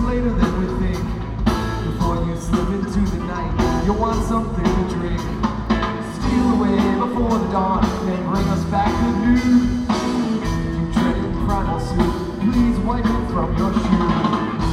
later than we think. Before you slip into the night, you'll want something to drink. Steal away before the dawn and bring us back good news. You dreaded primal suit, please wipe it from your shoes.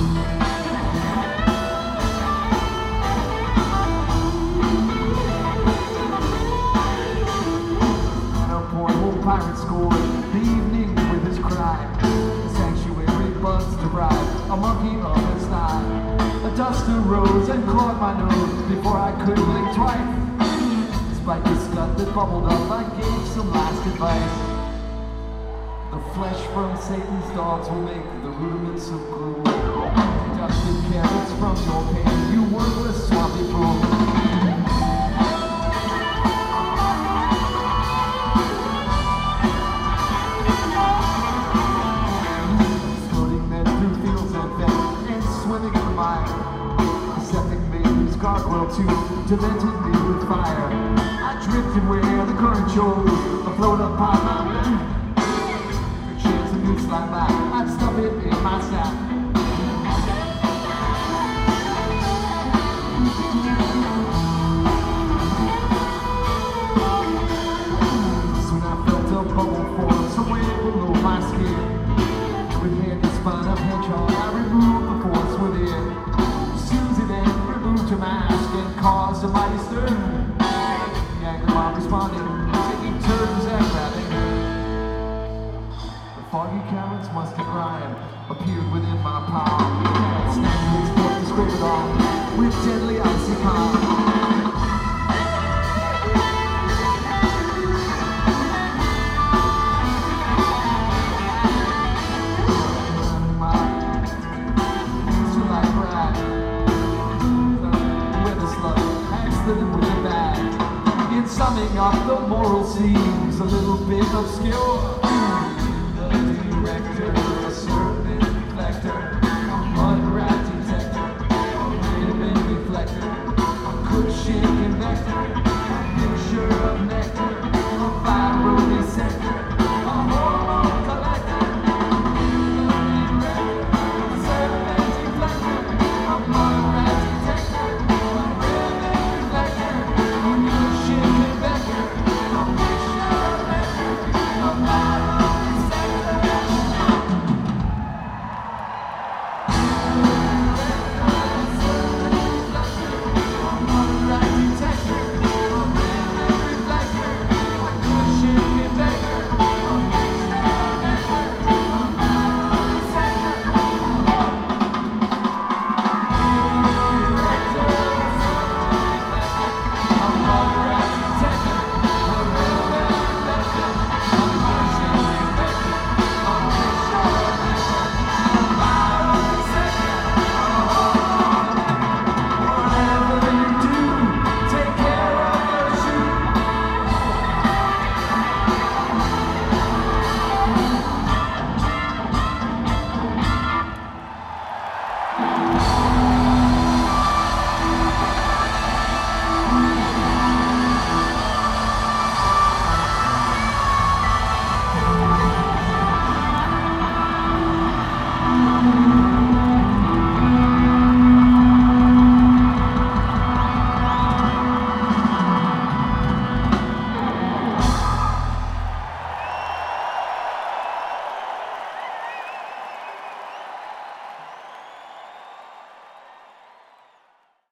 Pirate scored the evening with his crime. The sanctuary buds derived a monkey of his thigh. A dust arose and clogged my nose before I could blink twice. Despite the scud that bubbled up, I gave some last advice. The flesh from Satan's dogs will make the rudiments of gruel. Dusted carrots from your pan, you worthless swampy fool. Gargoyle too demented me with fire. I drifted where the current chose, afloat upon my mountain. For chance a goose like that, I'd stuff it in my sack. Soon I felt a bubble form somewhere below my skin. With hand and spine of hedgehog, I removed the force within. To mask and caused a mighty stir. The angry mob responded, taking turns at grabbing her. The foggy carrots must have rhymed, appeared within my palm. Snapped to export and scrape it off with deadly icy calm. Summing up the moral seams, a little bit obscure.